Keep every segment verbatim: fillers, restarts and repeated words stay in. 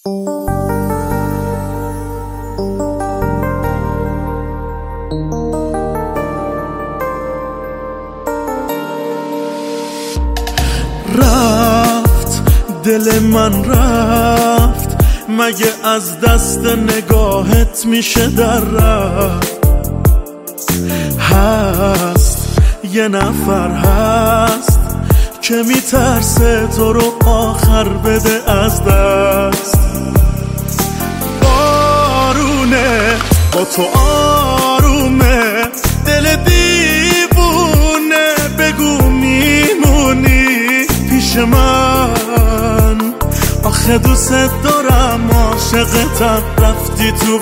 رفت دل من رفت، مگه از دست نگاهت میشه در رفت؟ هست یه نفر هست که میترسه تو رو آخر بده از دست. بارونه با تو آرومه، دل دیوونه، بگو میمونی پیش من؟ آخه دوست دارم، عاشقتم، رفتی تو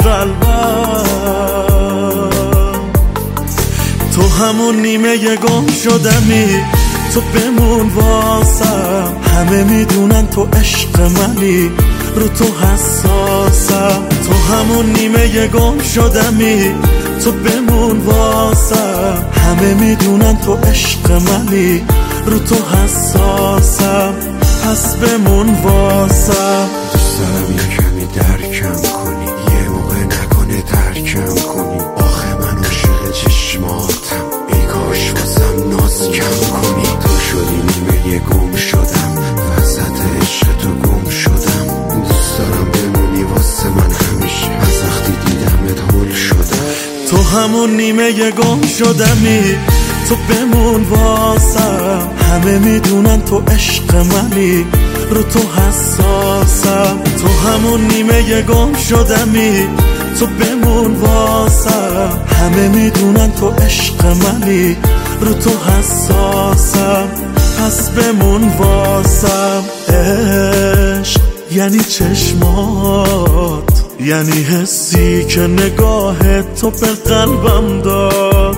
قلبم. تو همون نیمه گم شدمی، تو بمون واسم. همه میدونن تو عشق منی، رو تو حساسم. تو همون نیمه گم شدمی، تو بمون واسم. همه میدونن تو عشق منی، رو تو حساسم. پس بمون واسم. دوست دارم یه کمی درکم کنی، یه موقع نکنه ترکم کنی. آخه من عاشق چشماتم، ای کاش واسم ناز کم کنی. تو شدی نیمه گم شدم، وسط عشق تو گم شدم. دوست دارم بمونی واسه من همیشه، از وقتی دیدمت هول شدم. تو همون نیمه گم شدمی، تو بمون واسم. همه میدونن تو عشق منی، رو تو حساسم. تو همون نیمه گم شدمی، تو بمون واسم. همه میدونن تو عشق منی، رو تو حساسم. پس بمون واسم. عشق یعنی چشمات، یعنی حسی که نگاه تو به قلبم داد.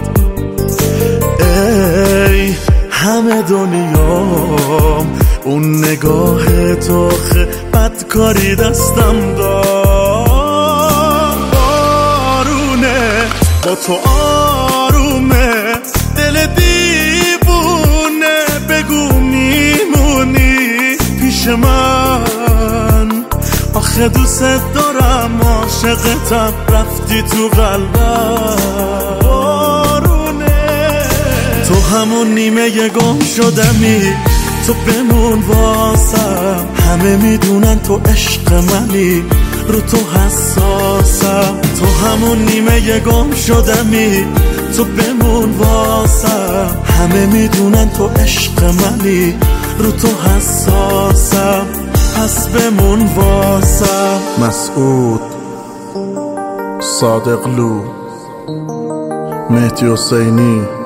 ای همه دنیام، اون نگاه تو خه بدکاری دستم داد. بارونه با تو آرومه، دل دیوونه، بگو میمونی پیش من؟ آخه دوست دارم، عاشقتم، رفتی تو قلبم. تو همون نیمه گم شدمی، تو بمون واسم. همه میدونن تو عشق منی، رو تو حساسم. تو همون نیمه گم شدمی، تو بمون واسم. همه میدونن تو عشق منی، رو تو حساسم. پس بمون واسم. مسعود، صادقلو، مهدی حسینی.